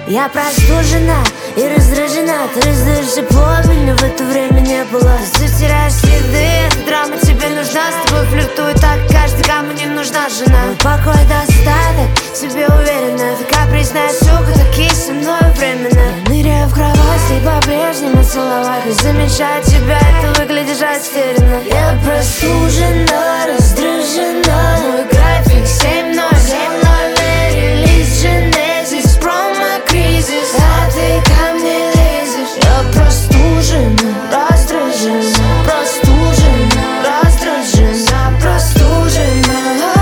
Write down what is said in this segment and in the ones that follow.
Я простужена и раздражена. Ты раздаешь тепло, меня в это время не было. Ты теряешь следы, эта драма тебе нужна. С тобой флиртую так каждый, кому не нужна жена. Мой покой достаток, себе уверена. Ты капризная сука, такие со мной временно. Я ныряю в кровать, и по-прежнему целовать. Не замечаю тебя, ты выглядишь растерянно. Я простужена, раздражена. Мой график 7:00, релиз Genesis, промо-кризис. А ты ко мне лезешь. Я простужена, раздражена. Простужена, раздражена. Простужена,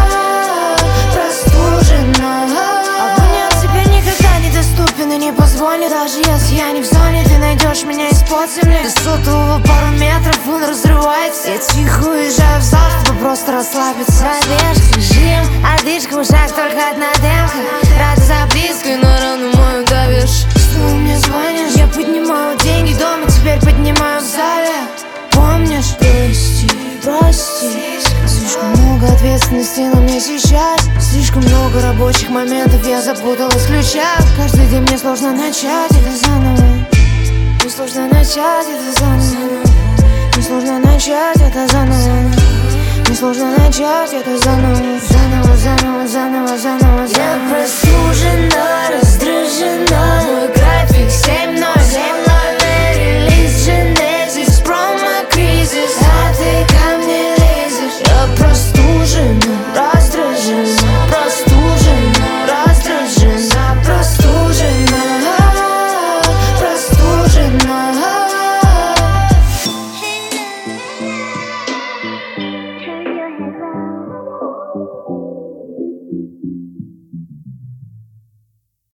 простужена. Абонент тебе никогда не доступен и не позвонит. Даже если я не в зоне, ты найдешь меня из-под земли. До сотового пару метров, он разрывается. Я тихо уезжаю в зал, чтобы просто расслабиться. Пробежка, жим, одышка, в ушах только одна демка. Рада запиской, но рану мою давишь. Снова мне звонишь, я поднимаю деньги дома, теперь поднимаю в зале. Помнишь? Прости, прости. Слишком много ответственности на мне сейчас. Слишком много рабочих моментов, я запуталась в ключах. Каждый день мне сложно начать это заново. Мне сложно начать это заново. Мне сложно начать это заново. Мне сложно начать это заново. Заново, заново, заново, заново. Я простужена, раздражена. Мой график 7:00.